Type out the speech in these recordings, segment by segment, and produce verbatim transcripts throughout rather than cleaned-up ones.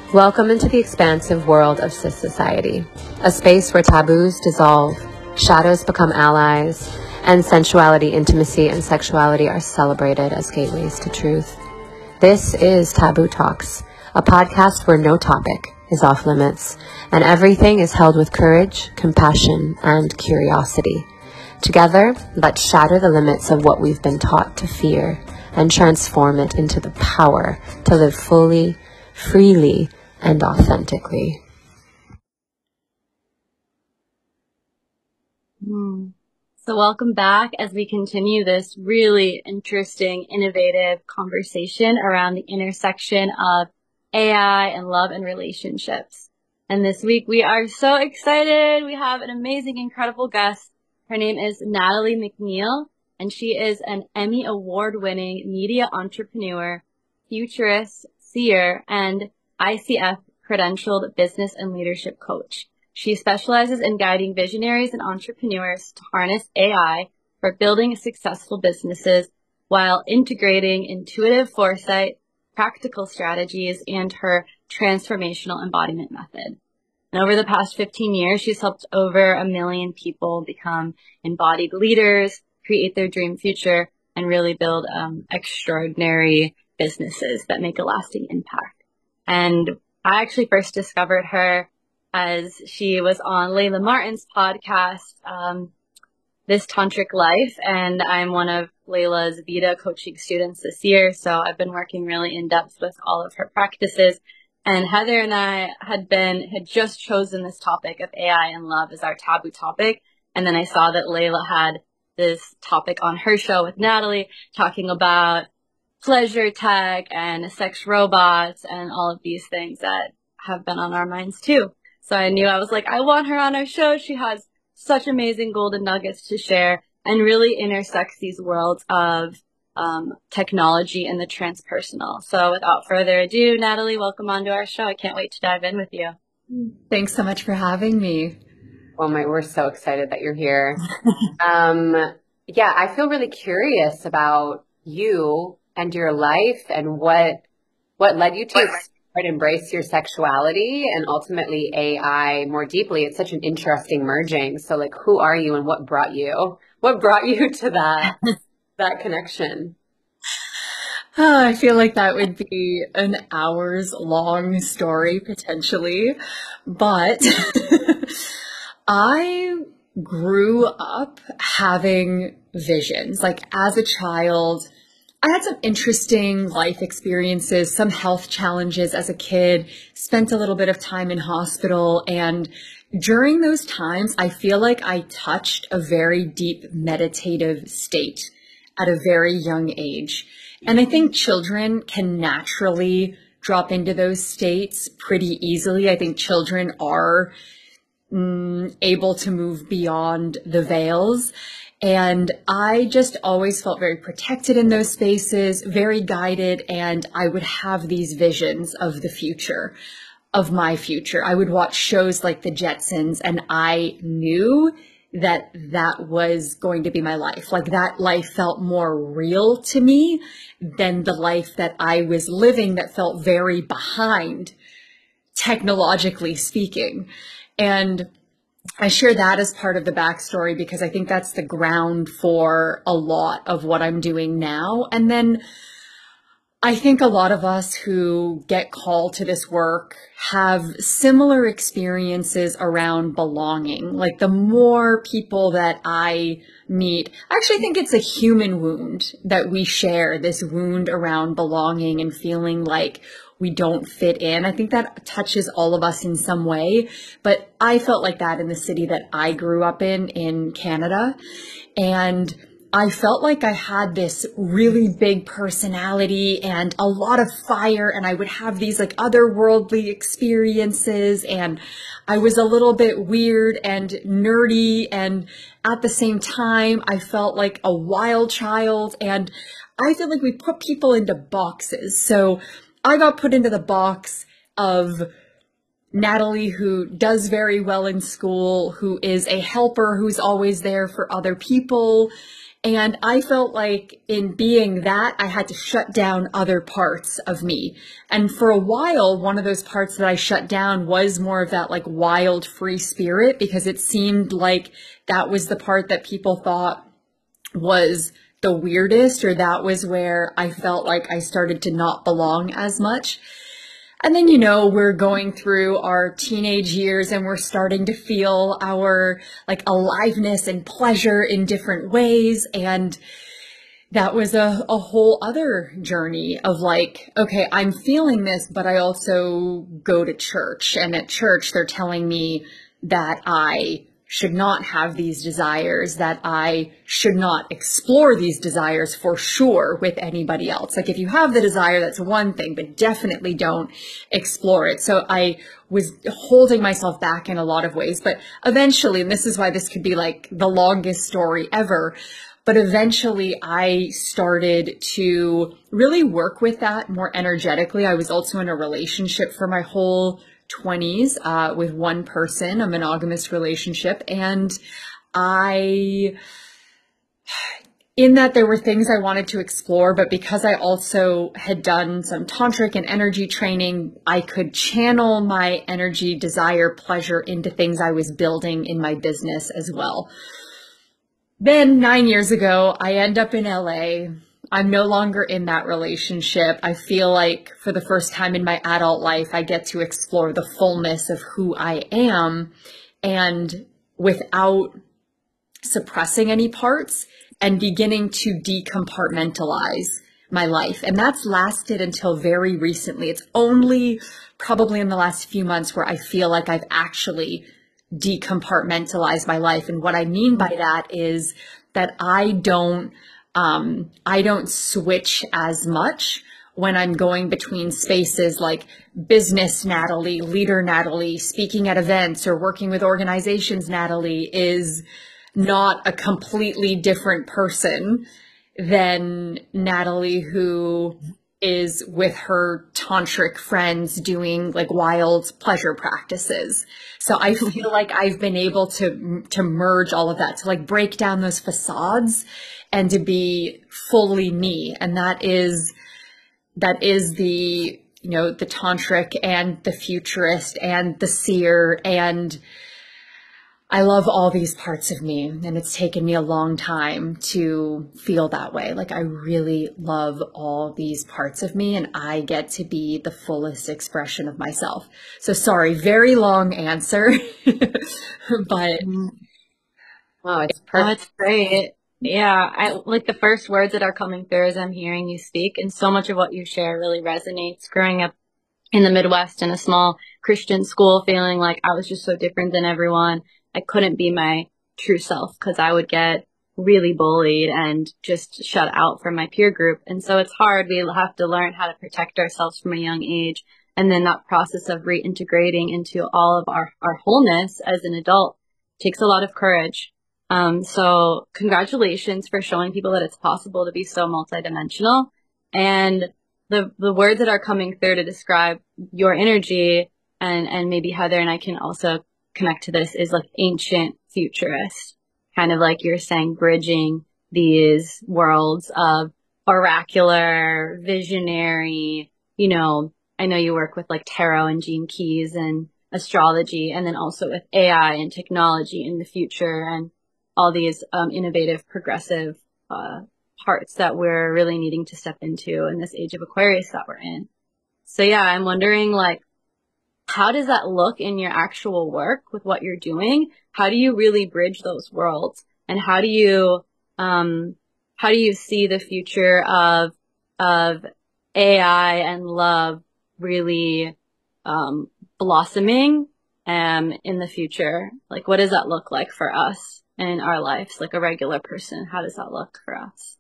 Welcome into the expansive world of cis society, a space where taboos dissolve, shadows become allies, and sensuality, intimacy, and sexuality are celebrated as gateways to truth. This is Taboo Talks, a podcast where no topic is off limits, and everything is held with courage, compassion, and curiosity. Together, let's shatter the limits of what we've been taught to fear and transform it into the power to live fully, freely, and authentically. Mm. So welcome back as we continue this really interesting, innovative conversation around the intersection of A I and love and relationships. And this week we are so excited. We have an amazing, incredible guest. Her name is Natalie McNeil, and she is an Emmy Award-winning media entrepreneur, futurist, seer, and I C F credentialed business and leadership coach. She specializes in guiding visionaries and entrepreneurs to harness A I for building successful businesses while integrating intuitive foresight, practical strategies, and her transformational embodiment method. And over the past fifteen years, she's helped over a million people become embodied leaders, create their dream future, and really build um, extraordinary businesses that make a lasting impact. And I actually first discovered her as she was on Layla Martin's podcast, um, This Tantric Life, and I'm one of Layla's Vita coaching students this year, so I've been working really in depth with all of her practices. And Heather and I had been, had just chosen this topic of A I and love as our taboo topic, and then I saw that Layla had this topic on her show with Natalie, talking about pleasure tech and sex robots and all of these things that have been on our minds too. So I knew, I was like, I want her on our show. She has such amazing golden nuggets to share and really intersects these worlds of um, technology and the transpersonal. So without further ado, Natalie, welcome onto our show. I can't wait to dive in with you. Thanks so much for having me. Well, my, we're so excited that you're here. um, yeah, I feel really curious about you and your life and what what led you to explore and embrace your sexuality and ultimately A I more deeply. It's such an interesting merging. So like, who are you and what brought you? What brought you to that that connection? Oh, I feel like that would be an hours long story potentially, but I grew up having visions. Like as a child, I had some interesting life experiences, some health challenges as a kid, spent a little bit of time in hospital. And during those times, I feel like I touched a very deep meditative state at a very young age. And I think children can naturally drop into those states pretty easily. I think children are mm, able to move beyond the veils. And I just always felt very protected in those spaces, very guided, and I would have these visions of the future, of my future. I would watch shows like The Jetsons, and I knew that that was going to be my life. Like that life felt more real to me than the life that I was living that felt very behind, technologically speaking. And I share that as part of the backstory because I think that's the ground for a lot of what I'm doing now. And then I think a lot of us who get called to this work have similar experiences around belonging. Like the more people that I meet, I actually think it's a human wound that we share, this wound around belonging and feeling like we don't fit in. I think that touches all of us in some way, but I felt like that in the city that I grew up in, in Canada. And I felt like I had this really big personality and a lot of fire, and I would have these like otherworldly experiences, and I was a little bit weird and nerdy, and at the same time, I felt like a wild child, and I feel like we put people into boxes. So I got put into the box of Natalie, who does very well in school, who is a helper, who's always there for other people. And I felt like in being that, I had to shut down other parts of me. And for a while, one of those parts that I shut down was more of that like wild, free spirit, because it seemed like that was the part that people thought was the weirdest, or that was where I felt like I started to not belong as much. And then, you know, we're going through our teenage years and we're starting to feel our like aliveness and pleasure in different ways. And that was a, a whole other journey of like, okay, I'm feeling this, but I also go to church, and at church, they're telling me that I should not have these desires, that I should not explore these desires for sure with anybody else. Like if you have the desire, that's one thing, but definitely don't explore it. So I was holding myself back in a lot of ways, but eventually, and this is why this could be like the longest story ever, but eventually I started to really work with that more energetically. I was also in a relationship for my whole twenties uh, with one person, a monogamous relationship. And I, in that there were things I wanted to explore, but because I also had done some tantric and energy training, I could channel my energy, desire, pleasure into things I was building in my business as well. Then nine years ago, I end up in L A. I'm no longer in that relationship. I feel like for the first time in my adult life, I get to explore the fullness of who I am, and without suppressing any parts, and beginning to decompartmentalize my life. And that's lasted until very recently. It's only probably in the last few months where I feel like I've actually decompartmentalized my life. And what I mean by that is that I don't Um, I don't switch as much when I'm going between spaces like business Natalie, leader Natalie, speaking at events, or working with organizations Natalie is not a completely different person than Natalie who is with her tantric friends doing like wild pleasure practices. So I feel like I've been able to to merge all of that, to like break down those facades and to be fully me. And that is that is the, you know, the tantric and the futurist and the seer, and I love all these parts of me, and it's taken me a long time to feel that way. Like I really love all these parts of me, and I get to be the fullest expression of myself. So sorry, very long answer, but wow, it's perfect. Oh, it's great. Yeah, I like the first words that are coming through as I'm hearing you speak, and so much of what you share really resonates. Growing up in the Midwest in a small Christian school, feeling like I was just so different than everyone. I couldn't be my true self because I would get really bullied and just shut out from my peer group. And so it's hard. We have to learn how to protect ourselves from a young age. And then that process of reintegrating into all of our, our wholeness as an adult takes a lot of courage. Um, so congratulations for showing people that it's possible to be so multidimensional. And the, the words that are coming through to describe your energy, and, and maybe Heather and I can also connect to this, is like ancient futurist, kind of like you're saying, bridging these worlds of oracular, visionary, you know, I know you work with like tarot and Gene Keys and astrology, and then also with A I and technology in the future, and all these um, innovative, progressive uh, parts that we're really needing to step into in this age of Aquarius that we're in. So yeah, I'm wondering, like, how does that look in your actual work with what you're doing? How do you really bridge those worlds? And how do you, um, how do you see the future of, of A I and love really, um, blossoming, um, in the future? Like, what does that look like for us in our lives? Like a regular person, how does that look for us?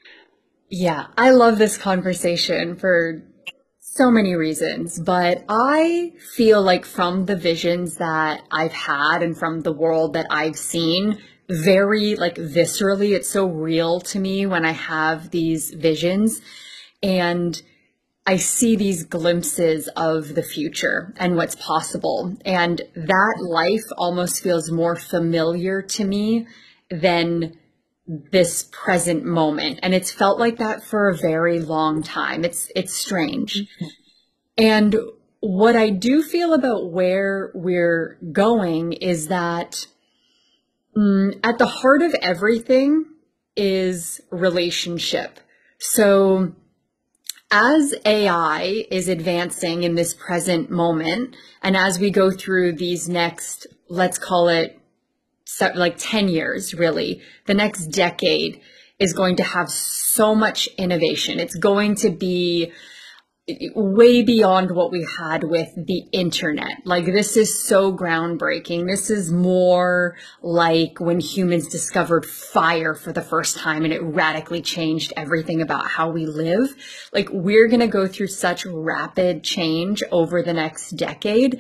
Yeah, I love this conversation for so many reasons, but I feel like from the visions that I've had and from the world that I've seen, very like viscerally, it's so real to me when I have these visions and I see these glimpses of the future and what's possible. And that life almost feels more familiar to me than this present moment. And it's felt like that for a very long time. It's, it's strange. Mm-hmm. And what I do feel about where we're going is that mm, at the heart of everything is relationship. So as A I is advancing in this present moment, and as we go through these next, let's call it like ten years, really, the next decade is going to have so much innovation. It's going to be way beyond what we had with the internet. Like, this is so groundbreaking. This is more like when humans discovered fire for the first time and it radically changed everything about how we live. Like, we're going to go through such rapid change over the next decade.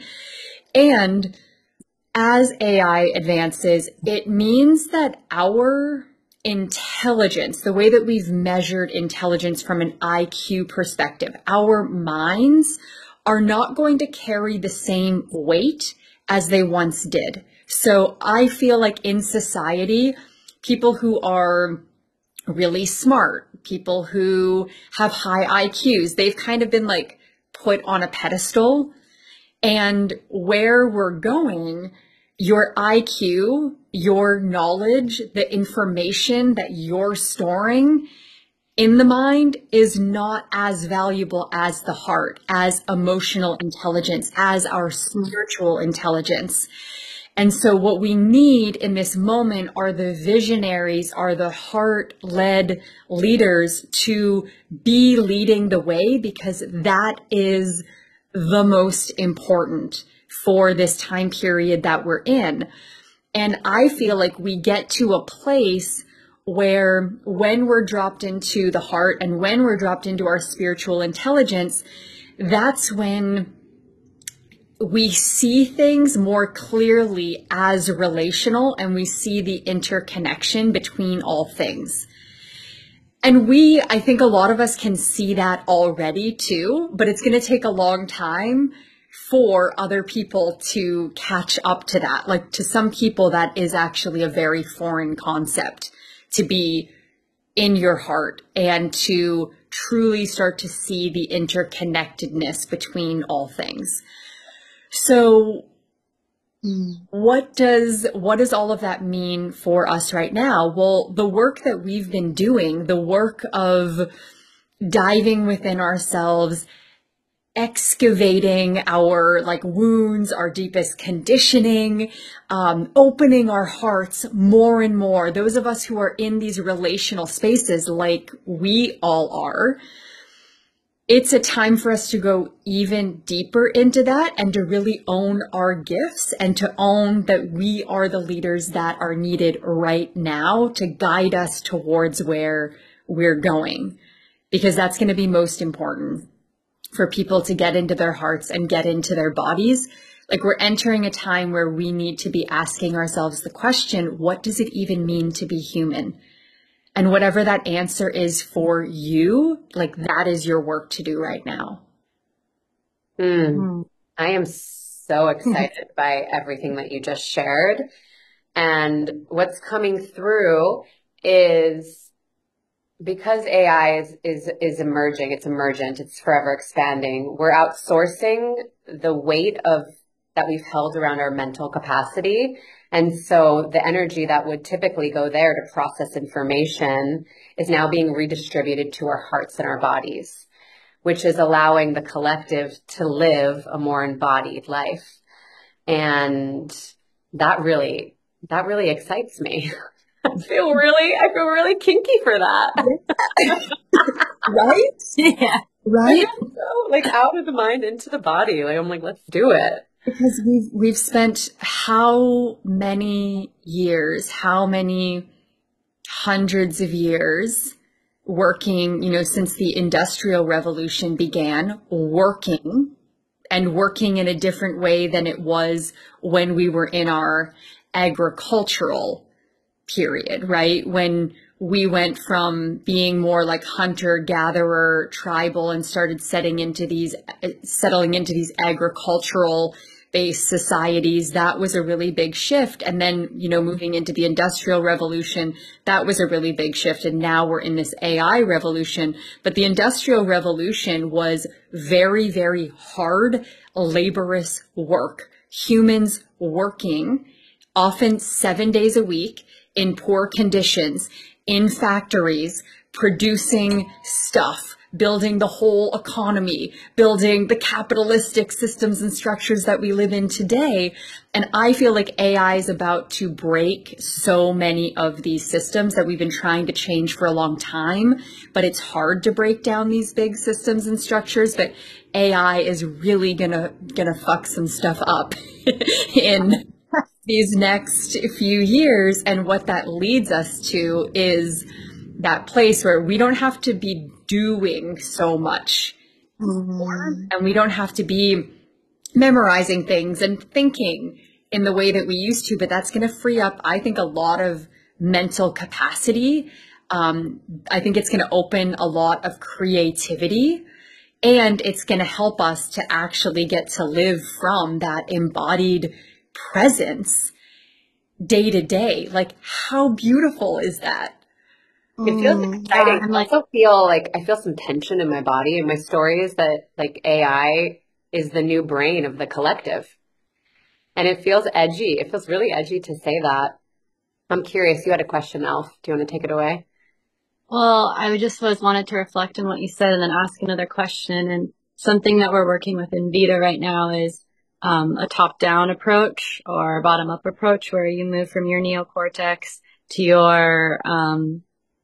And as A I advances, it means that our intelligence, the way that we've measured intelligence from an I Q perspective, our minds are not going to carry the same weight as they once did. So I feel like in society, people who are really smart, people who have high I Qs, they've kind of been like put on a pedestal. And where we're going, your I Q, your knowledge, the information that you're storing in the mind is not as valuable as the heart, as emotional intelligence, as our spiritual intelligence. And so what we need in this moment are the visionaries, are the heart-led leaders to be leading the way, because that is the most important for this time period that we're in. And I feel like we get to a place where when we're dropped into the heart and when we're dropped into our spiritual intelligence, that's when we see things more clearly as relational, and we see the interconnection between all things. And we, I think a lot of us can see that already too, but it's going to take a long time for other people to catch up to that. Like, to some people, that is actually a very foreign concept, to be in your heart and to truly start to see the interconnectedness between all things. So mm. what does, what does all of that mean for us right now? Well, the work that we've been doing, the work of diving within ourselves, excavating our like wounds, our deepest conditioning, um, opening our hearts more and more. Those of us who are in these relational spaces, like we all are, it's a time for us to go even deeper into that and to really own our gifts and to own that we are the leaders that are needed right now to guide us towards where we're going, because that's going to be most important for people to get into their hearts and get into their bodies. Like, we're entering a time where we need to be asking ourselves the question, what does it even mean to be human? And whatever that answer is for you, like, that is your work to do right now. Mm. Mm. I am so excited by everything that you just shared. And what's coming through is, because A I is, is, is emerging, it's emergent, it's forever expanding, we're outsourcing the weight of that we've held around our mental capacity. And so the energy that would typically go there to process information is now being redistributed to our hearts and our bodies, which is allowing the collective to live a more embodied life. And that really, that really excites me. I feel really, I feel really kinky for that. Right? Yeah. Right? So, like, out of the mind, into the body. Like, I'm like, let's do it. Because we've, we've spent how many years, how many hundreds of years working, you know, since the Industrial Revolution began, working and working in a different way than it was when we were in our agricultural period, right? When we went from being more like hunter gatherer tribal and started setting into these, settling into these agricultural based societies, that was a really big shift. And then, you know, moving into the Industrial Revolution, that was a really big shift. And now we're in this A I revolution. But the Industrial Revolution was very, very hard, laborious work. Humans working often seven days a week in poor conditions, in factories, producing stuff, building the whole economy, building the capitalistic systems and structures that we live in today. And I feel like A I is about to break so many of these systems that we've been trying to change for a long time, but it's hard to break down these big systems and structures. But A I is really gonna, gonna fuck some stuff up in these next few years. And what that leads us to is that place where we don't have to be doing so much anymore, mm-hmm. and we don't have to be memorizing things and thinking in the way that we used to, but that's going to free up, I think, a lot of mental capacity. Um, I think it's going to open a lot of creativity, and it's going to help us to actually get to live from that embodied presence day to day. Like, how beautiful is that? It feels exciting. I also feel like I feel some tension in my body, and my story is that like A I is the new brain of the collective. And it feels edgy. It feels really edgy to say that. I'm curious. You had a question, Elf. Do you want to take it away? Well, I just was wanted to reflect on what you said and then ask another question. And something that we're working with in Vita right now is um, a top-down approach or a bottom-up approach, where you move from your neocortex to your um,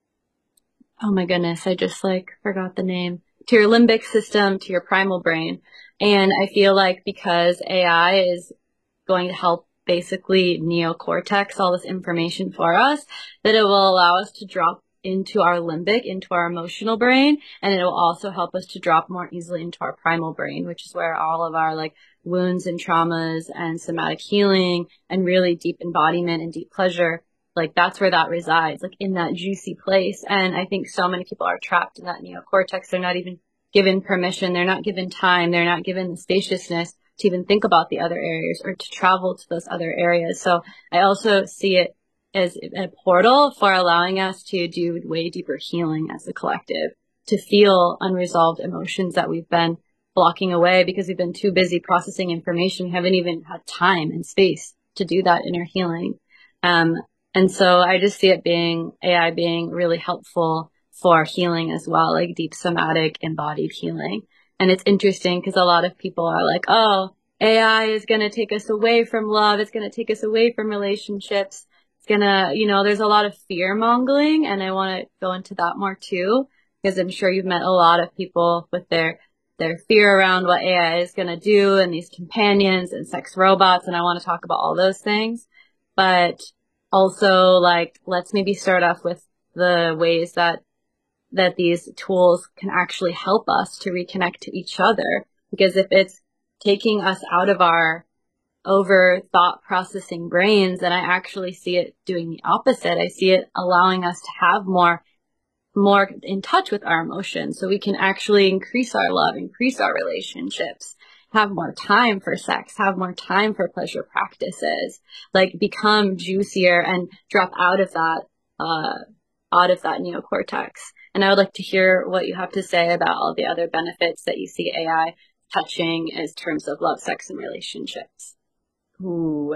oh my goodness, I just like forgot the name, to your limbic system, to your primal brain. And I feel like because A I is going to help basically neocortex all this information for us, that it will allow us to drop into our limbic, into our emotional brain. And it will also help us to drop more easily into our primal brain, which is where all of our like wounds and traumas and somatic healing and really deep embodiment and deep pleasure, like that's where that resides, like in that juicy place. And I think so many people are trapped in that neocortex. They're not even given permission. They're not given time. They're not given the spaciousness to even think about the other areas or to travel to those other areas. So I also see it as a portal for allowing us to do way deeper healing as a collective, to feel unresolved emotions that we've been blocking away because we've been too busy processing information. We haven't even had time and space to do that inner healing. Um, And so I just see it being, A I being really helpful for healing as well, like deep somatic embodied healing. And it's interesting because a lot of people are like, oh, A I is going to take us away from love. It's going to take us away from relationships. It's going to, you know, there's a lot of fear mongering. And I want to go into that more too, because I'm sure you've met a lot of people with their, their fear around what A I is going to do and these companions and sex robots. And I want to talk about all those things. But also, like, let's maybe start off with the ways that that these tools can actually help us to reconnect to each other. Because if it's taking us out of our over thought processing brains, then I actually see it doing the opposite. I see it allowing us to have more, more in touch with our emotions, so we can actually increase our love, increase our relationships, have more time for sex, have more time for pleasure practices, like become juicier and drop out of that, uh, out of that neocortex. And I would like to hear what you have to say about all the other benefits that you see A I touching as terms of love, sex, and relationships. Ooh.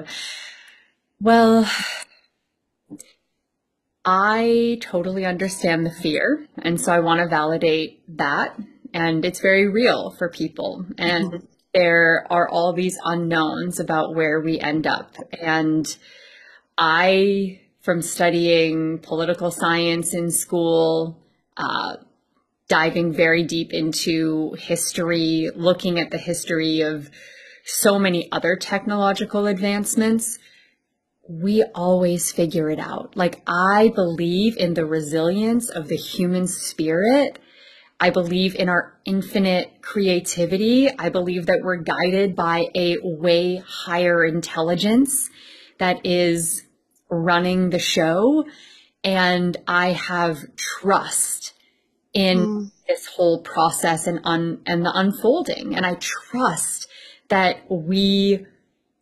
Well, I totally understand the fear. And so I want to validate that. And it's very real for people. And mm-hmm. there are all these unknowns about where we end up. And I, from studying political science in school, uh, diving very deep into history, looking at the history of so many other technological advancements, we always figure it out. Like, I believe in the resilience of the human spirit. I believe in our infinite creativity. I believe that we're guided by a way higher intelligence that is running the show. And I have trust in mm. this whole process and un- and the unfolding. And I trust that we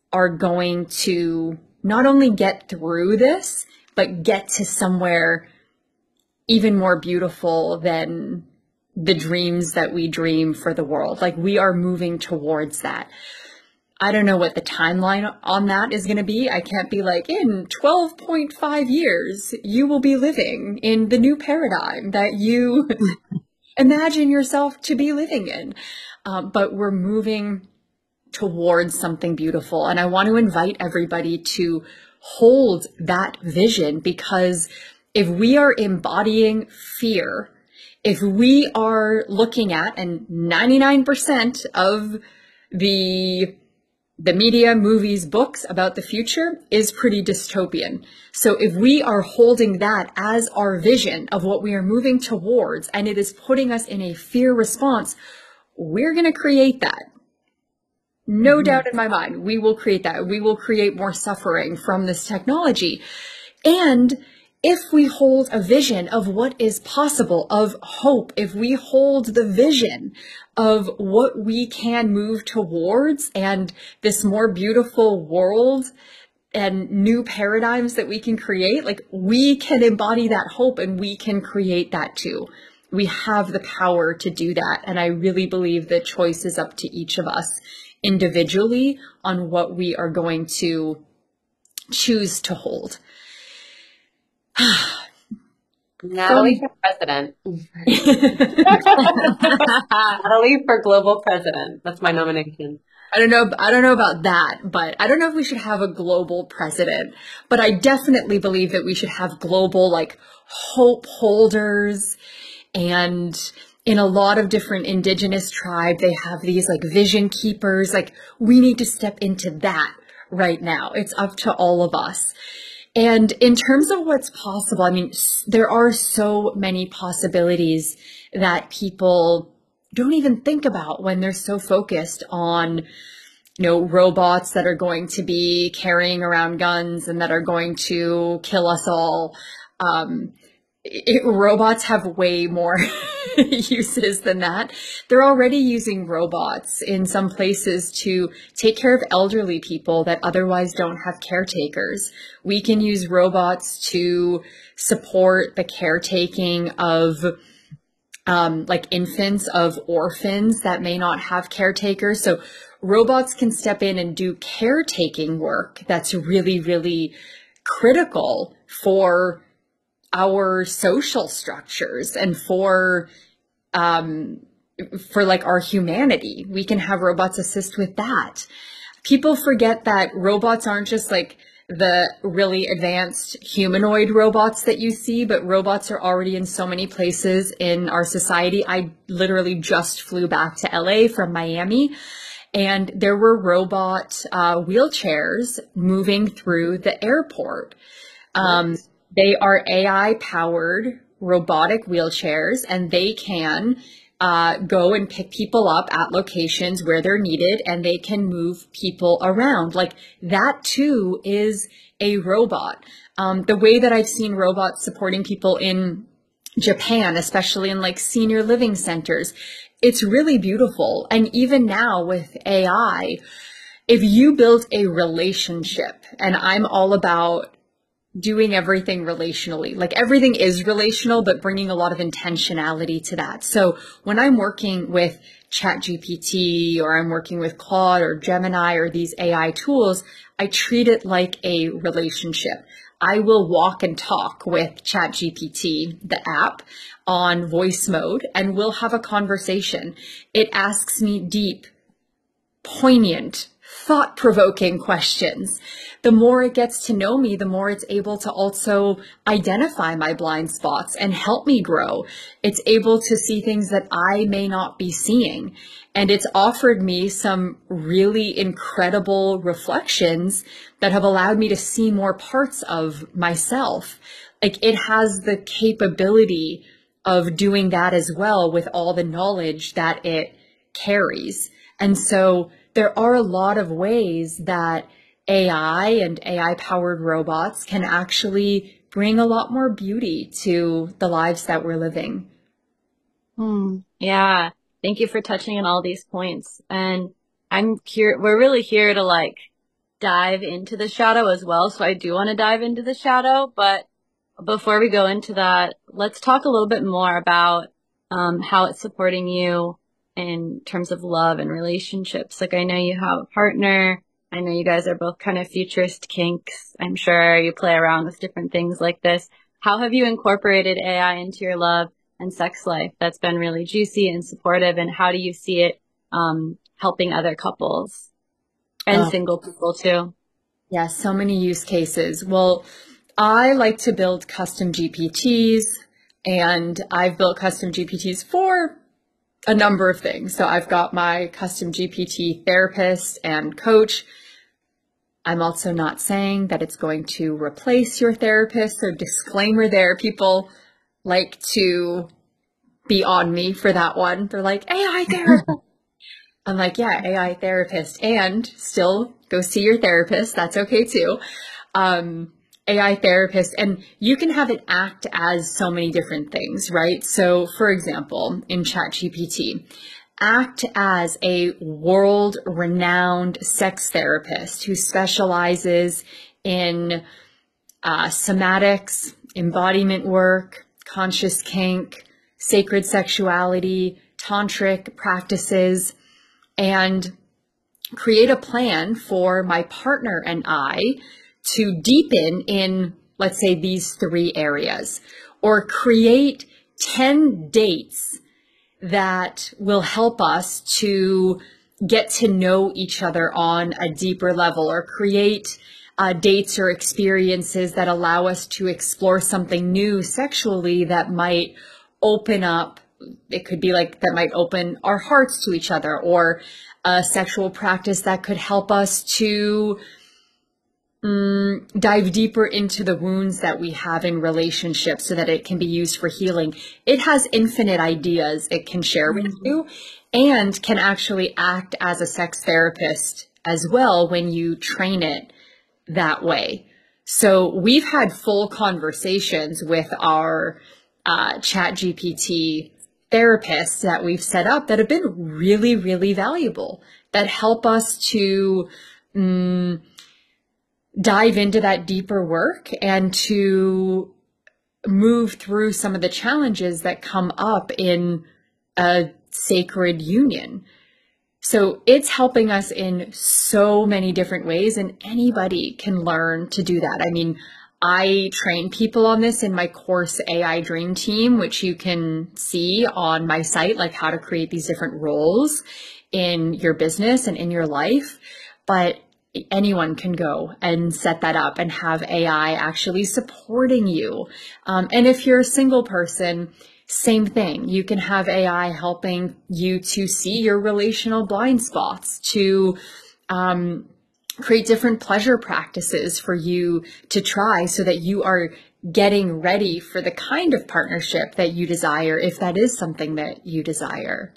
are going to not only get through this, but get to somewhere even more beautiful than the dreams that we dream for the world. Like, we are moving towards that. I don't know what the timeline on that is going to be. I can't be like, in twelve point five years, you will be living in the new paradigm that you imagine yourself to be living in. Um, but we're moving towards something beautiful. And I want to invite everybody to hold that vision, because if we are embodying fear, if we are looking at, and ninety-nine percent of the the media, movies, books about the future is pretty dystopian. So if we are holding that as our vision of what we are moving towards, and it is putting us in a fear response, we're going to create that. No mm-hmm. doubt in my mind, we will create that. We will create more suffering from this technology. And if we hold a vision of what is possible, of hope, if we hold the vision of what we can move towards and this more beautiful world and new paradigms that we can create, like, we can embody that hope and we can create that too. We have the power to do that. And I really believe the choice is up to each of us individually on what we are going to choose to hold. Natalie for president. Natalie for global president. That's my nomination. I don't know. I don't know about that, but I don't know if we should have a global president, but I definitely believe that we should have global, like, hope holders. And in a lot of different indigenous tribes, they have these like vision keepers. Like, we need to step into that right now. It's up to all of us. And in terms of what's possible, I mean, there are so many possibilities that people don't even think about when they're so focused on, you know, robots that are going to be carrying around guns and that are going to kill us all. Um, it, robots have way more uses than that. They're already using robots in some places to take care of elderly people that otherwise don't have caretakers. We can use robots to support the caretaking of um, like infants, of orphans that may not have caretakers. So robots can step in and do caretaking work that's really, really critical for our social structures and for um for like our humanity. We can have robots assist with that. People forget that robots aren't just like the really advanced humanoid robots that you see, but robots are already in so many places in our society. I literally just flew back to L A from Miami, and there were robot uh, wheelchairs moving through the airport. Um, They are A I-powered robotic wheelchairs, and they can uh, go and pick people up at locations where they're needed, and they can move people around. Like, that too is a robot. Um, the way that I've seen robots supporting people in Japan, especially in like senior living centers, it's really beautiful. And even now with A I, if you build a relationship, and I'm all about doing everything relationally. Like, everything is relational, but bringing a lot of intentionality to that. So when I'm working with ChatGPT, or I'm working with Claude or Gemini or these A I tools, I treat it like a relationship. I will walk and talk with ChatGPT, the app, on voice mode, and we'll have a conversation. It asks me deep, poignant, thought-provoking questions. The more it gets to know me, the more it's able to also identify my blind spots and help me grow. It's able to see things that I may not be seeing. And it's offered me some really incredible reflections that have allowed me to see more parts of myself. Like, it has the capability of doing that as well with all the knowledge that it carries. And so there are a lot of ways that A I and A I-powered robots can actually bring a lot more beauty to the lives that we're living. Hmm. Yeah. Thank you for touching on all these points. And I'm curious, we're really here to like dive into the shadow as well. So I do want to dive into the shadow, but before we go into that, let's talk a little bit more about um, how it's supporting you in terms of love and relationships. Like, I know you have a partner. I know you guys are both kind of futurist kinks. I'm sure you play around with different things like this. How have you incorporated A I into your love and sex life that's been really juicy and supportive? And how do you see it um, helping other couples and Oh. single people too? Yeah, so many use cases. Well, I like to build custom G P Ts, and I've built custom G P Ts for a number of things. So I've got my custom G P T therapist and coach. I'm also not saying that it's going to replace your therapist. So disclaimer there, people like to be on me for that one. They're like, A I therapist. I'm like, yeah, A I therapist, and still go see your therapist. That's okay too. Um, A I therapist, and you can have it act as so many different things, right? So for example, in ChatGPT, act as a world-renowned sex therapist who specializes in uh, somatics, embodiment work, conscious kink, sacred sexuality, tantric practices, and create a plan for my partner and I to deepen in, let's say, these three areas, or create ten dates that will help us to get to know each other on a deeper level, or create uh, dates or experiences that allow us to explore something new sexually that might open up. It could be like that might open our hearts to each other, or a sexual practice that could help us to um, dive deeper into the wounds that we have in relationships so that it can be used for healing. It has infinite ideas it can share with Mm-hmm. you, and can actually act as a sex therapist as well when you train it that way. So we've had full conversations with our uh, ChatGPT therapists that we've set up that have been really, really valuable, that help us to um, dive into that deeper work and to move through some of the challenges that come up in a sacred union. So it's helping us in so many different ways, and anybody can learn to do that. I mean, I train people on this in my course A I Dream Team, which you can see on my site, like how to create these different roles in your business and in your life. But anyone can go and set that up and have A I actually supporting you. Um, and if you're a single person, same thing. You can have A I helping you to see your relational blind spots, to um, create different pleasure practices for you to try so that you are getting ready for the kind of partnership that you desire, if that is something that you desire.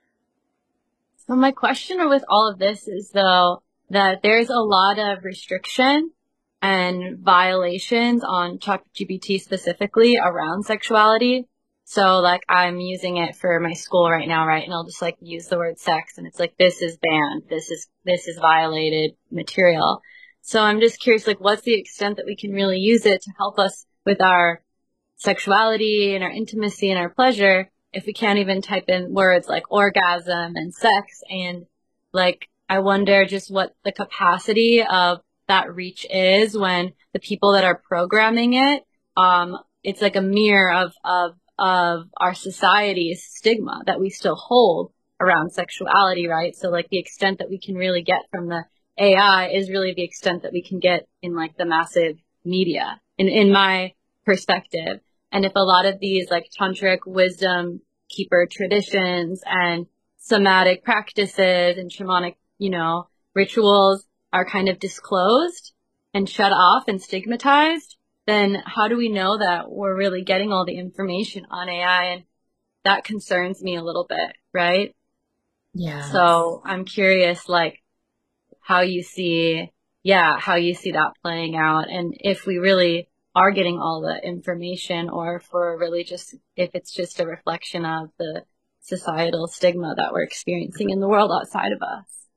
So my question with all of this is, though, that there's a lot of restriction and violations on ChatGPT specifically around sexuality. So like I'm using it for my school right now, right? And I'll just like use the word sex and it's like, this is banned. This is, this is violated material. So I'm just curious, like what's the extent that we can really use it to help us with our sexuality and our intimacy and our pleasure if we can't even type in words like orgasm and sex? And like, I wonder just what the capacity of that reach is when the people that are programming it, um, it's like a mirror of, of, of our society's stigma that we still hold around sexuality, right? So like the extent that we can really get from the A I is really the extent that we can get in like the massive media, in, in my perspective. And if a lot of these like tantric wisdom keeper traditions and somatic practices and shamanic, you know, rituals are kind of disclosed and shut off and stigmatized, then how do we know that we're really getting all the information on A I? And that concerns me a little bit, right? Yeah. So I'm curious, like, how you see, yeah, how you see that playing out, and if we really are getting all the information, or if we're really just, if it's just a reflection of the societal stigma that we're experiencing in the world outside of us.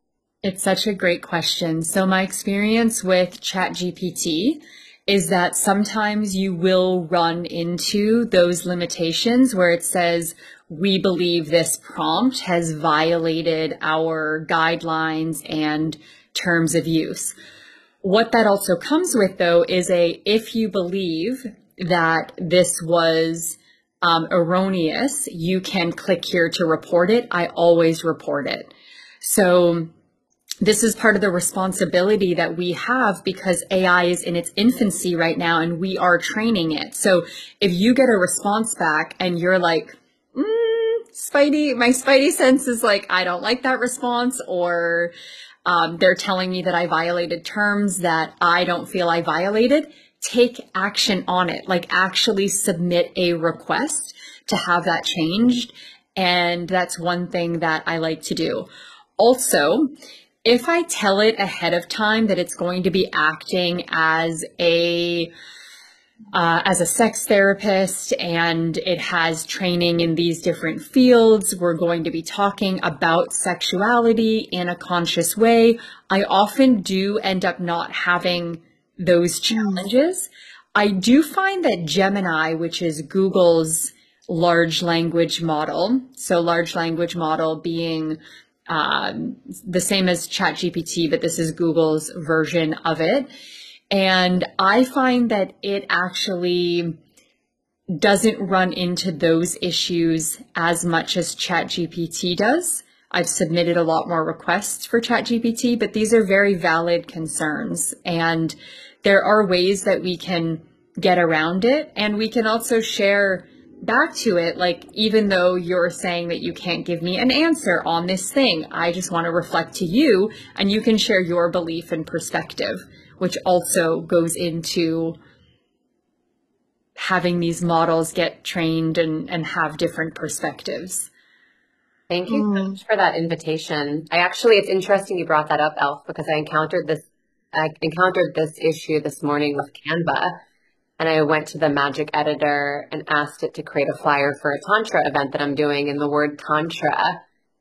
It's such a great question. So my experience with ChatGPT is that sometimes you will run into those limitations where it says, we believe this prompt has violated our guidelines and terms of use. What that also comes with, though, is a, if you believe that this was um, erroneous, you can click here to report it. I always report it. So this is part of the responsibility that we have because A I is in its infancy right now and we are training it. So if you get a response back and you're like, mm, Spidey, my Spidey sense is like, I don't like that response, or um, they're telling me that I violated terms that I don't feel I violated, take action on it. Like actually submit a request to have that changed. And that's one thing that I like to do. Also, if I tell it ahead of time that it's going to be acting as a uh, as a sex therapist and it has training in these different fields, we're going to be talking about sexuality in a conscious way, I often do end up not having those challenges. I do find that Gemini, which is Google's large language model, so large language model being Um, the same as ChatGPT, but this is Google's version of it. And I find that it actually doesn't run into those issues as much as ChatGPT does. I've submitted a lot more requests for ChatGPT, but these are very valid concerns. And there are ways that we can get around it. And we can also share back to it, like, even though you're saying that you can't give me an answer on this thing, I just want to reflect to you, and you can share your belief and perspective, which also goes into having these models get trained and, and have different perspectives. Thank you so much for that invitation. I actually, it's interesting you brought that up, Elf, because I encountered this, I encountered this issue this morning with Canva. And I went to the magic editor and asked it to create a flyer for a Tantra event that I'm doing. And the word Tantra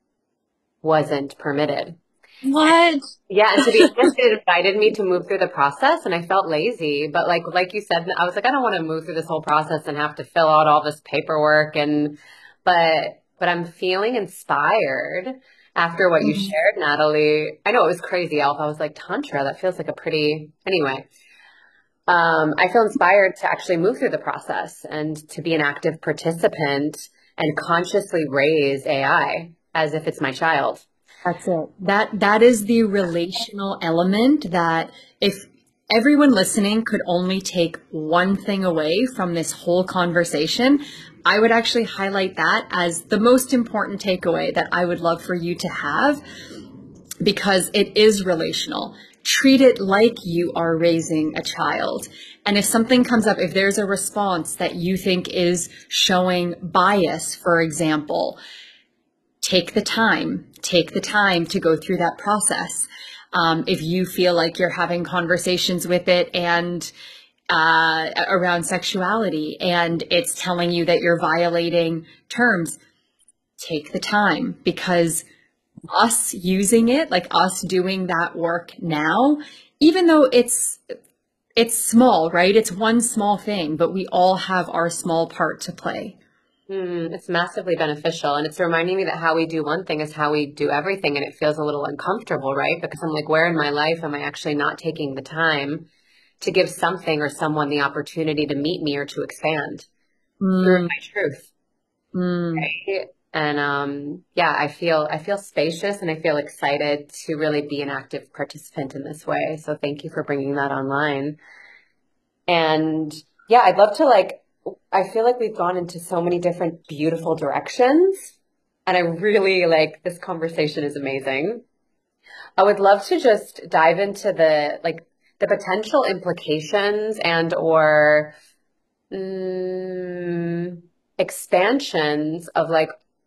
wasn't permitted. What? Yeah. And to be honest, it invited me to move through the process and I felt lazy. But like, like you said, I was like, I don't want to move through this whole process and have to fill out all this paperwork. And, but, but I'm feeling inspired after what you shared, Natalie. I know it was crazy, Elf. I was like, Tantra, that feels like a pretty, anyway. Um, I feel inspired to actually move through the process and to be an active participant and consciously raise A I as if it's my child. That's it. That, that is the relational element that if everyone listening could only take one thing away from this whole conversation, I would actually highlight that as the most important takeaway that I would love for you to have, because it is relational. Treat it like you are raising a child. And if something comes up, if there's a response that you think is showing bias, for example, take the time, take the time to go through that process. Um, if you feel like you're having conversations with it and uh, around sexuality and it's telling you that you're violating terms, take the time, because us using it, like us doing that work now, even though it's it's small, right? It's one small thing, but we all have our small part to play. Mm, it's massively beneficial. And it's reminding me that how we do one thing is how we do everything. And it feels a little uncomfortable, right? Because I'm like, where in my life am I actually not taking the time to give something or someone the opportunity to meet me or to expand mm. through my truth? Mm. Right? And, um, yeah, I feel, I feel spacious and I feel excited to really be an active participant in this way. So thank you for bringing that online. And yeah, I'd love to like, I feel like we've gone into so many different beautiful directions and I really like this conversation is amazing. I would love to just dive into the, like the potential implications and, or, mm, expansions of like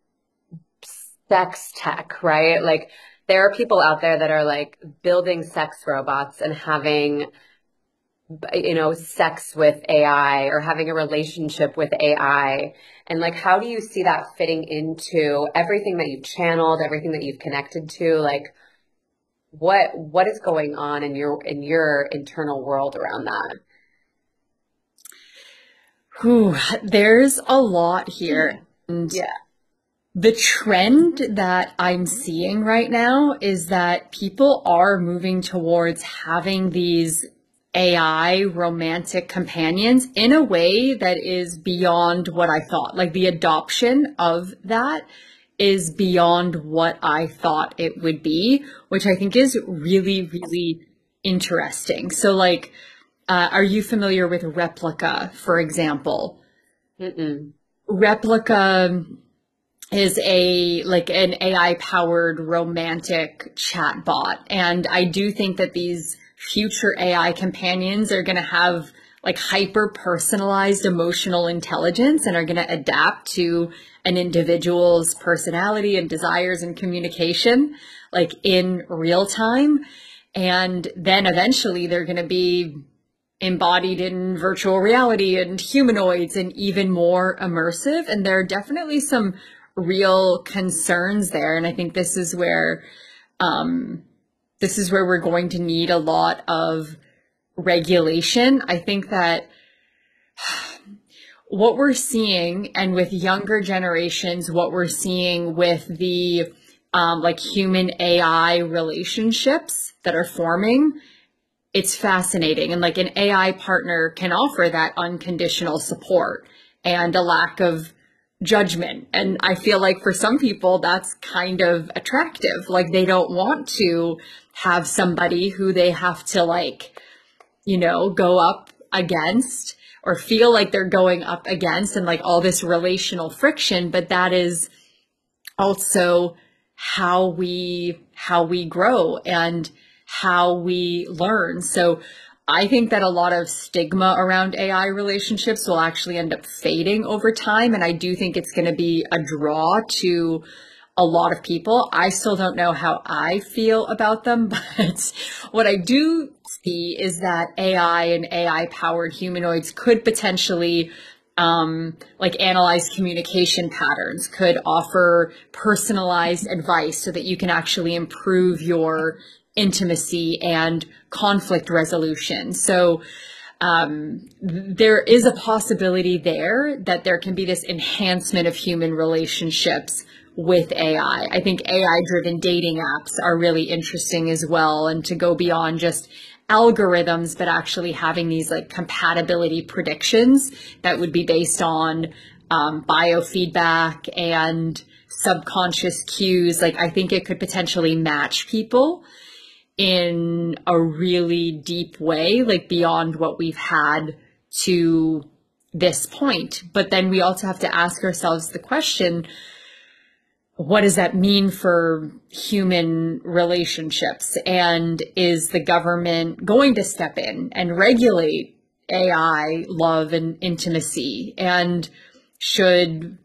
sex tech, right? Like there are people out there that are like building sex robots and having, you know, sex with A I or having a relationship with A I. And like, how do you see that fitting into everything that you've channeled, everything that you've connected to? Like, what what is going on in your in your internal world around that? Whew, there's a lot here. And yeah. The trend that I'm seeing right now is that people are moving towards having these A I romantic companions in a way that is beyond what I thought. Like the adoption of that is beyond what I thought it would be, which I think is really, really interesting. So like, uh, are you familiar with Replika, for example? Mm-mm. Replika is a like an A I powered romantic chatbot. And I do think that these future A I companions are going to have like hyper personalized emotional intelligence and are going to adapt to an individual's personality and desires and communication like in real time. And then eventually they're going to be embodied in virtual reality and humanoids and even more immersive. And there are definitely some real concerns there. And I think this is where, um, this is where we're going to need a lot of regulation. I think that what we're seeing, and with younger generations, what we're seeing with the, um, like human A I relationships that are forming, it's fascinating. And like an A I partner can offer that unconditional support and a lack of judgment. And I feel like for some people that's kind of attractive. Like they don't want to have somebody who they have to like, you know, go up against or feel like they're going up against and like all this relational friction. But that is also how we, how we grow and how we learn. So I think that a lot of stigma around A I relationships will actually end up fading over time. And I do think it's going to be a draw to a lot of people. I still don't know how I feel about them, but what I do see is that A I and A I powered humanoids could potentially um, like analyze communication patterns, could offer personalized advice so that you can actually improve your intimacy and conflict resolution. So um, there is a possibility there that there can be this enhancement of human relationships with A I. I think A I-driven dating apps are really interesting as well, and to go beyond just algorithms, but actually having these like compatibility predictions that would be based on um, biofeedback and subconscious cues. Like I think it could potentially match people in a really deep way, like beyond what we've had to this point. But then we also have to ask ourselves the question, what does that mean for human relationships? And is the government going to step in and regulate A I love and intimacy? And should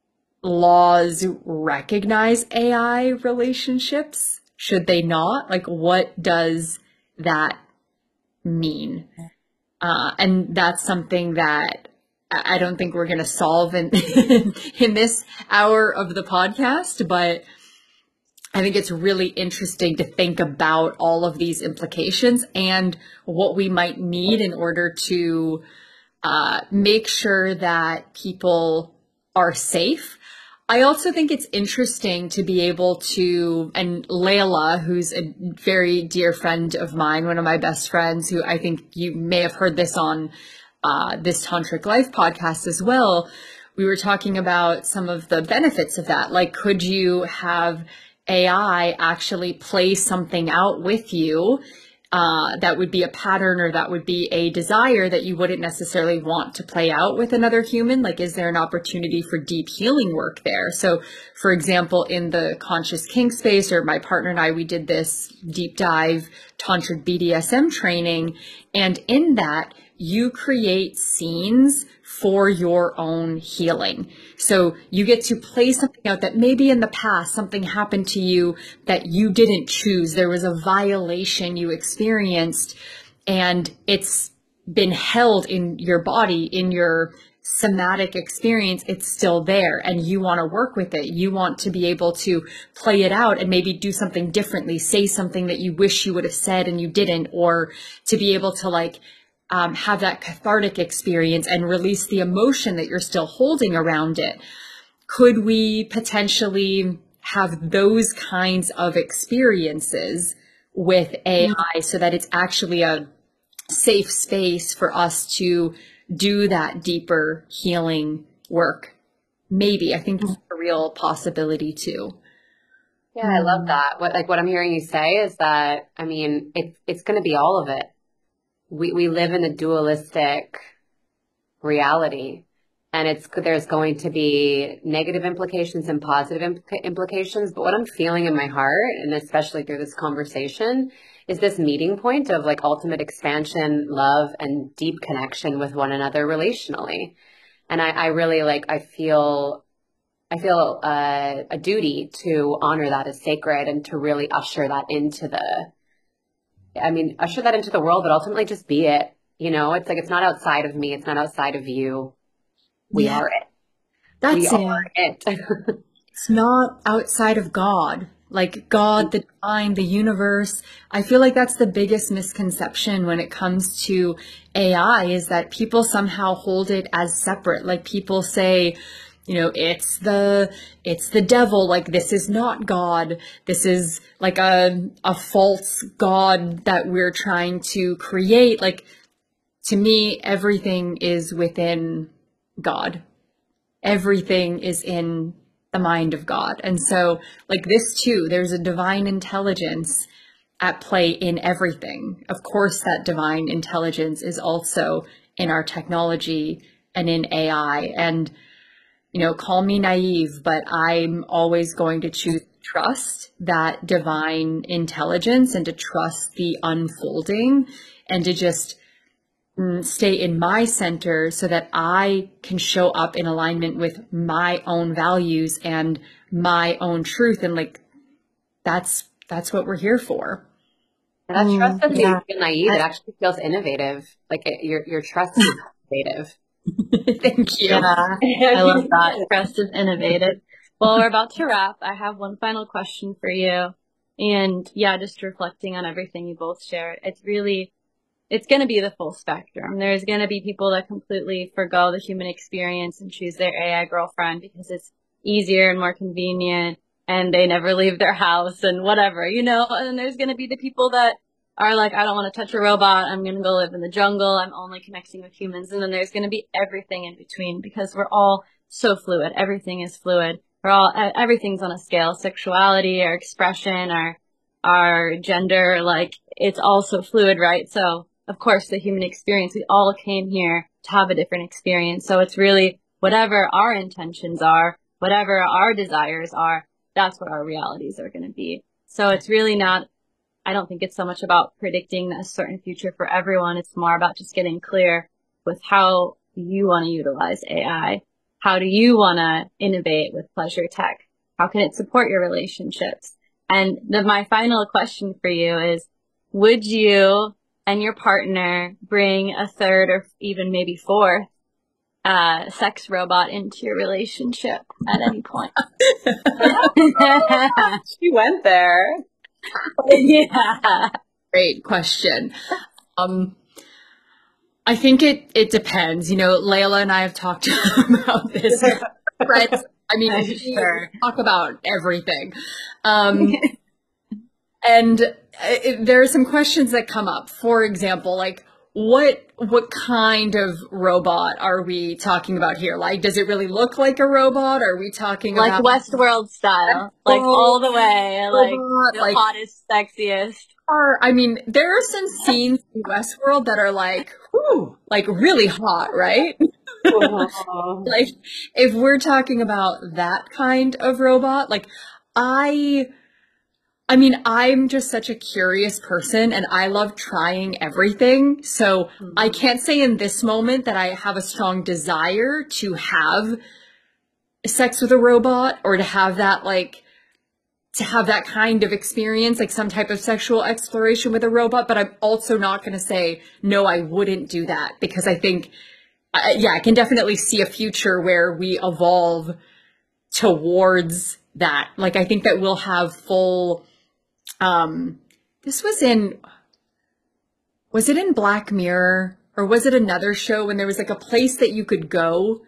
laws recognize A I relationships? Should they not? Like, what does that mean? Uh, and that's something that I don't think we're going to solve in, in this hour of the podcast, but I think it's really interesting to think about all of these implications and what we might need in order to uh, make sure that people are safe. I also think it's interesting to be able to, and Layla, who's a very dear friend of mine, one of my best friends, who I think you may have heard this on uh, this Tantric Life podcast as well. We were talking about some of the benefits of that. Like, could you have A I actually play something out with you uh, that would be a pattern or that would be a desire that you wouldn't necessarily want to play out with another human? Like, is there an opportunity for deep healing work there? So, for example, in the Conscious Kink space, or my partner and I, we did this deep dive Tantric B D S M training. And in that, you create scenes for your own healing. So you get to play something out that maybe in the past something happened to you that you didn't choose. There was a violation you experienced, and it's been held in your body, in your somatic experience, it's still there and you want to work with it. You want to be able to play it out and maybe do something differently, say something that you wish you would have said and you didn't, or to be able to like um, have that cathartic experience and release the emotion that you're still holding around it. Could we potentially have those kinds of experiences with A I so that it's actually a safe space for us to do that deeper healing work? Maybe. I think it's a real possibility too. Yeah, I love that. What like what I'm hearing you say is that, I mean, it, it's going to be all of it. We we live in a dualistic reality, and it's there's going to be negative implications and positive imp- implications. But what I'm feeling in my heart, and especially through this conversation, is this meeting point of like ultimate expansion, love, and deep connection with one another relationally. And I, I really like, I feel, I feel uh, a duty to honor that as sacred and to really usher that into the, I mean, usher that into the world, but ultimately just be it. You know, it's like, it's not outside of me. It's not outside of you. We Yeah. are it. That's we it. are it. It's not outside of God. Like God, the divine, the universe. I feel like that's the biggest misconception when it comes to A I, is that people somehow hold it as separate. Like people say, you know, it's the, it's the devil. Like this is not God. This is like a, a false God that we're trying to create. Like to me, everything is within God. Everything is in the mind of God. And so like this too, there's a divine intelligence at play in everything. Of course, that divine intelligence is also in our technology and in A I. And, you know, call me naive, but I'm always going to choose to trust that divine intelligence and to trust the unfolding and to just stay in my center so that I can show up in alignment with my own values and my own truth. And like, that's, that's what we're here for. And that trust doesn't yeah. feel naive. It actually feels innovative. Like it, your, your trust is innovative. Thank you. Yeah, I love that. Trust is innovative. Well, we're about to wrap. I have one final question for you. And yeah, just reflecting on everything you both shared. It's really, it's going to be the full spectrum. There's going to be people that completely forgo the human experience and choose their A I girlfriend because it's easier and more convenient and they never leave their house and whatever, you know. And then there's going to be the people that are like, I don't want to touch a robot. I'm going to go live in the jungle. I'm only connecting with humans. And then there's going to be everything in between because we're all so fluid. Everything is fluid. We're all, everything's on a scale. Sexuality, our expression, our, our gender, like it's all so fluid, right? So of course, the human experience, we all came here to have a different experience. So it's really whatever our intentions are, whatever our desires are, that's what our realities are going to be. So it's really not, I don't think it's so much about predicting a certain future for everyone. It's more about just getting clear with how you want to utilize A I. How do you want to innovate with pleasure tech? How can it support your relationships? And the, my final question for you is, would you and your partner bring a third or even maybe fourth uh, sex robot into your relationship at any point? She went there. Yeah. Great question. Um, I think it, it depends. You know, Layla and I have talked about this. Right? I mean, we Sure. talk about everything. Um, and it, there are some questions that come up. For example, like, what what kind of robot are we talking about here? Like, does it really look like a robot? Are we talking Like about Westworld style, like all the way, like robot, the like- hottest, sexiest. Or, I mean, there are some scenes in Westworld that are like, whew, like really hot, right? Like, if we're talking about that kind of robot, like, I, I mean, I'm just such a curious person and I love trying everything. So I can't say in this moment that I have a strong desire to have sex with a robot or to have that, like, to have that kind of experience, like some type of sexual exploration with a robot. But I'm also not going to say, no, I wouldn't do that, because I think I, yeah, I can definitely see a future where we evolve towards that. Like, I think that we'll have full, um, this was in, was it in Black Mirror or was it another show when there was like a place that you could go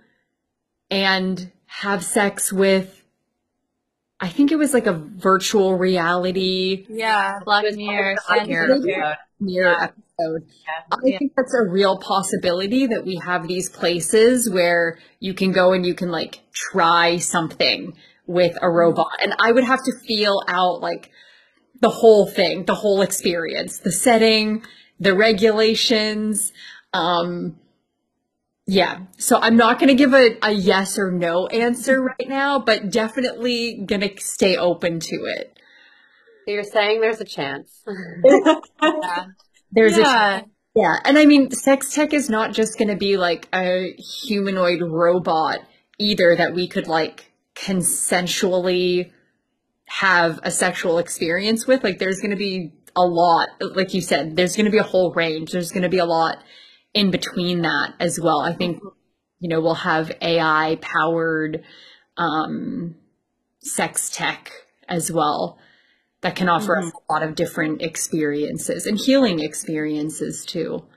and have sex with, I think it was like a virtual reality. Yeah, Black Mirror. Black Mirror episode. Mirror Yeah. episode. Yeah. I think that's a real possibility that we have these places where you can go and you can like try something with a robot. And I would have to feel out like the whole thing, the whole experience, the setting, the regulations. Um, yeah. So I'm not going to give a, a yes or no answer right now, but definitely going to stay open to it. So you're saying there's a chance. Yeah. There's Yeah. a Yeah, and I mean, sex tech is not just going to be like a humanoid robot either that we could like consensually have a sexual experience with. Like, there's going to be a lot, like you said, there's going to be a whole range. There's going to be a lot in between that as well. I think, you know, we'll have A I powered um, sex tech as well that can offer Mhm. us a lot of different experiences and healing experiences too.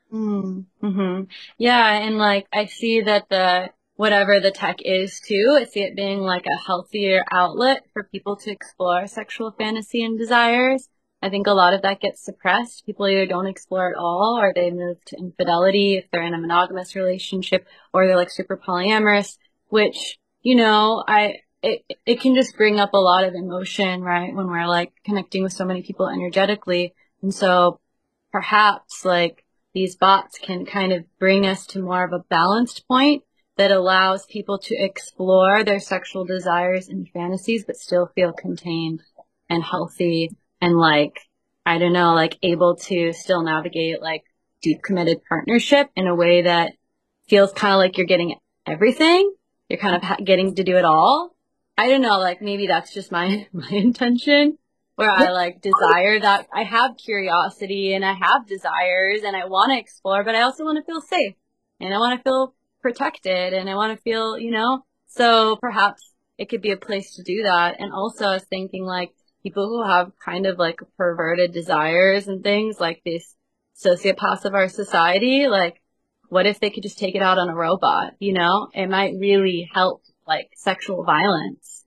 Mm-hmm. Yeah, and like I see that the whatever the tech is too, I see it being like a healthier outlet for people to explore sexual fantasy and desires. I think a lot of that gets suppressed. People either don't explore at all, or they move to infidelity if they're in a monogamous relationship, or they're like super polyamorous, which, you know, I it it can just bring up a lot of emotion, right? When we're like connecting with so many people energetically. And so perhaps like these bots can kind of bring us to more of a balanced point that allows people to explore their sexual desires and fantasies, but still feel contained and healthy and like, I don't know, like able to still navigate like deep committed partnership in a way that feels kind of like you're getting everything. You're kind of ha- getting to do it all. I don't know, like maybe that's just my, my intention. Where I like desire that I have curiosity and I have desires and I want to explore, but I also want to feel safe and I want to feel protected and I want to feel, you know, so perhaps it could be a place to do that. And also I was thinking like people who have kind of like perverted desires and things like this sociopaths of our society, like what if they could just take it out on a robot, you know, it might really help like sexual violence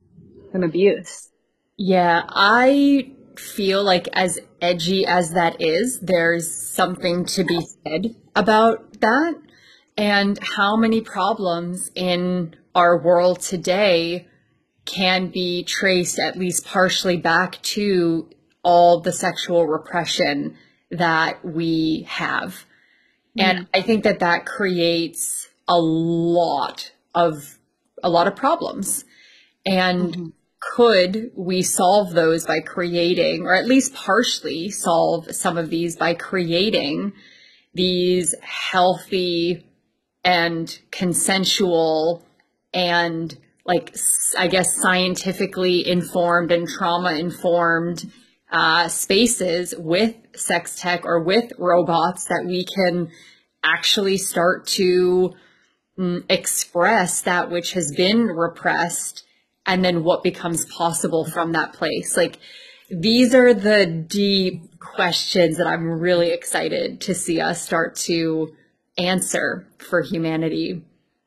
and abuse. Yeah, I feel like as edgy as that is, there's something to be said about that and how many problems in our world today can be traced at least partially back to all the sexual repression that we have. And I think that that creates a lot of a lot of problems. And Mm-hmm. could we solve those by creating, or at least partially solve some of these by creating these healthy and consensual and like, I guess, scientifically informed and trauma informed uh, spaces with sex tech or with robots that we can actually start to mm, express that which has been repressed, and then what becomes possible from that place. Like, these are the deep questions that I'm really excited to see us start to answer for humanity.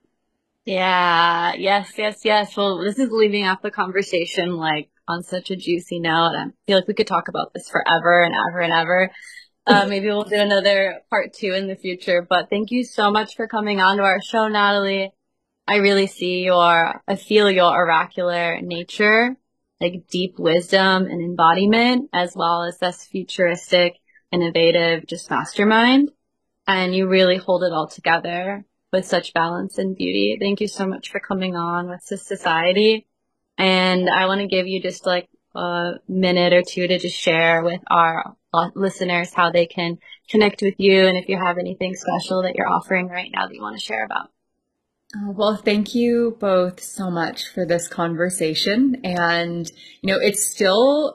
Yeah, yes, yes, yes. Well, this is leaving off the conversation like on such a juicy note. I feel like we could talk about this forever and ever and ever. Uh, maybe we'll do another part two in the future, but thank you so much for coming on to our show, Natalie. I really see your, I feel your oracular nature, like deep wisdom and embodiment, as well as this futuristic, innovative, just mastermind. And you really hold it all together with such balance and beauty. Thank you so much for coming on with Cis Society. And I want to give you just like a minute or two to just share with our listeners how they can connect with you and if you have anything special that you're offering right now that you want to share about. Oh, well, thank you both so much for this conversation. And, you know, it's still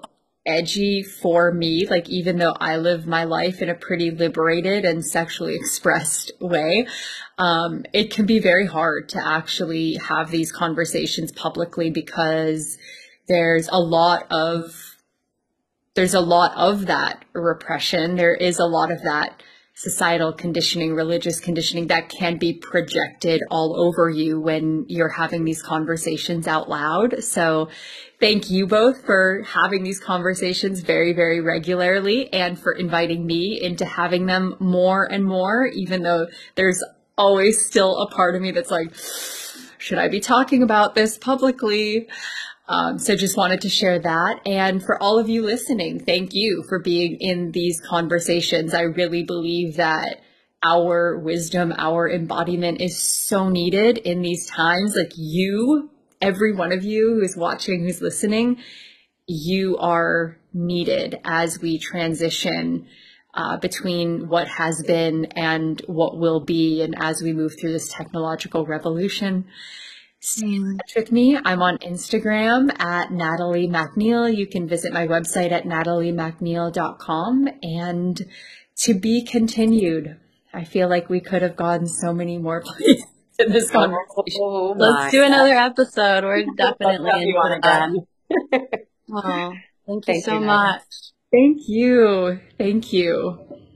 edgy for me. Like, even though I live my life in a pretty liberated and sexually expressed way, um, it can be very hard to actually have these conversations publicly because there's a lot of, there's a lot of that repression. There is a lot of that societal conditioning, religious conditioning that can be projected all over you when you're having these conversations out loud. So thank you both for having these conversations very, very regularly and for inviting me into having them more and more, even though there's always still a part of me that's like, should I be talking about this publicly? Um, so just wanted to share that. And for all of you listening, thank you for being in these conversations. I really believe that our wisdom, our embodiment is so needed in these times. Like you, every one of you who's watching, who's listening, you are needed as we transition uh, between what has been and what will be, and as we move through this technological revolution. Stay in touch with me. I'm on Instagram at Natalie MacNeil. You can visit my website at natalie macneil dot com. And to be continued. I feel like we could have gone so many more places in this conversation. Oh, let's do another episode. We're definitely into that. Oh, thank you Thank so you, much. Thank you. Thank you.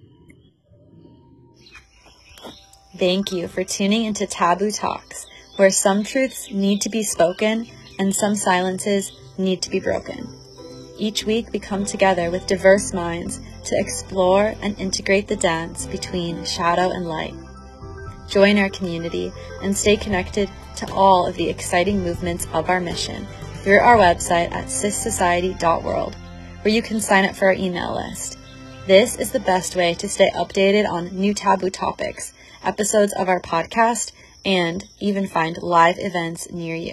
Thank you for tuning into Taboo Talks, where some truths need to be spoken and some silences need to be broken. Each week we come together with diverse minds to explore and integrate the dance between shadow and light. Join our community and stay connected to all of the exciting movements of our mission through our website at cis society dot world, where you can sign up for our email list. This is the best way to stay updated on new taboo topics, episodes of our podcast, and even find live events near you.